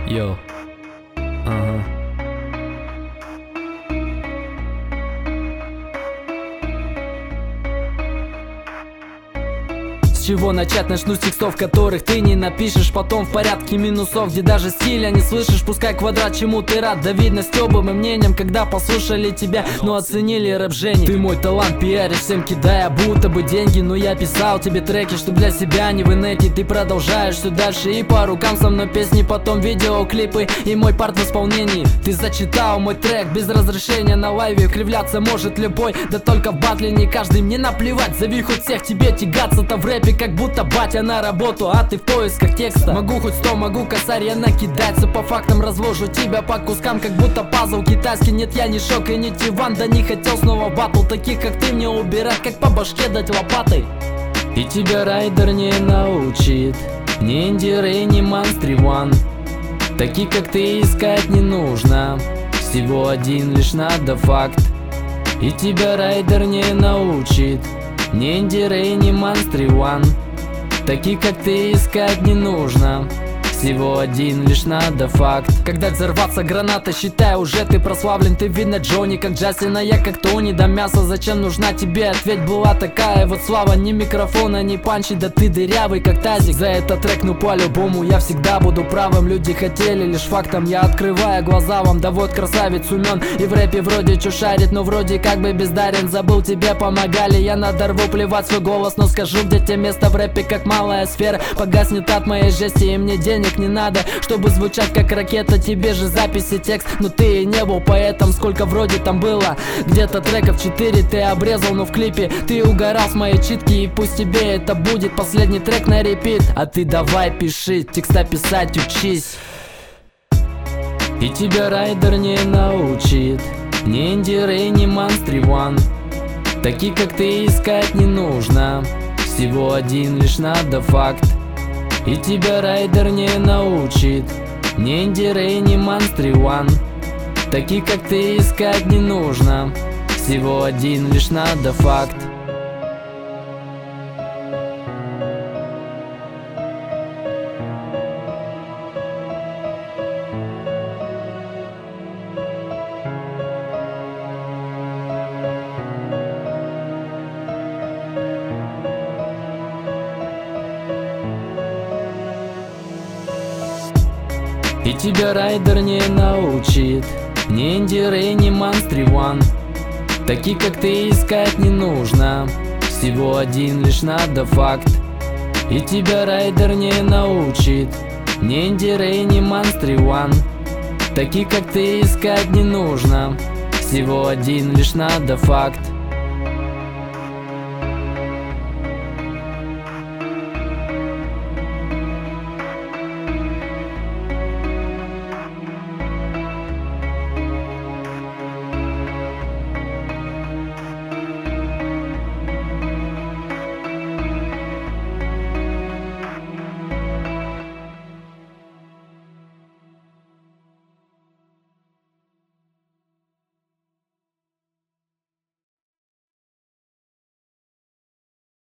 Йоу. Ага. С чего начать? Начну с текстов, которых ты не напишешь. Потом в порядке минусов, где даже стиля не слышишь. Пускай квадрат, чему ты рад. Да видно стёбым и мнением, когда послушали тебя, но оценили рэп Жени. Ты мой талант пиаришь, всем кидая будто бы деньги. Но я писал тебе треки, что для себя не в инете. Ты продолжаешь все дальше и по рукам со мной песни. Потом видеоклипы и мой парт в исполнении. Ты зачитал мой трек без разрешения на лайве. Кривляться может любой, да только в батле не каждый. Мне наплевать, зови хоть всех, тебе тягаться-то в рэпе как будто батя на работу, а ты в поисках текста. Могу хоть 100, могу косарь я накидаться. По фактам разложу тебя по кускам, как будто пазл китайский. Нет, я не Шок и не Тиван, да не хотел снова батл. Таких как ты мне убирать, как по башке дать лопатой. И тебя райдер не научит, ни Инди Рэй, ни Monster One. Таких как ты искать не нужно, всего один лишь надо факт. И тебя райдер не научит, ни Инди Рэй, ни Monster One. Таких как ты искать не нужно, всего один лишь надо факт. Когда взорваться граната, считай, уже ты прославлен. Ты видно Джонни как Джастин, а я как Тони. Да мясо зачем нужна тебе? Ответь была такая вот слава. Ни микрофона, ни панчи, да ты дырявый как тазик. За этот трек, ну по-любому я всегда буду правым. Люди хотели лишь фактом, я открываю глаза вам. Да вот красавец умен и в рэпе вроде чё шарит, но вроде как бы бездарен. Забыл, тебе помогали, я надорву плевать свой голос. Но скажу, где тебе место в рэпе, как малая сфера. Погаснет от моей жести и мне денег не надо, чтобы звучать как ракета. Тебе же записи, текст, но ты и не был поэтом. Сколько вроде там было, где-то треков 4 ты обрезал, но в клипе ты угорал с моей читки. И пусть тебе это будет последний трек на репит. А ты давай пиши, текста писать учись. И тебя райдер не научит, ни Инди Рэй, ни Monster One. Таких как ты искать не нужно, всего один лишь надо факт. И тебя райдер не научит, ни Инди Рэй, ни Monster One. Таких как ты искать не нужно, всего один лишь надо факт. И тебя райдер не научит, ни Инди Рэй, ни Monster One. Таких как ты искать не нужно, всего один лишь надо факт. И тебя райдер не научит, ни Инди Рэй, ни Monster One. Таких как ты искать не нужно, всего один лишь надо факт.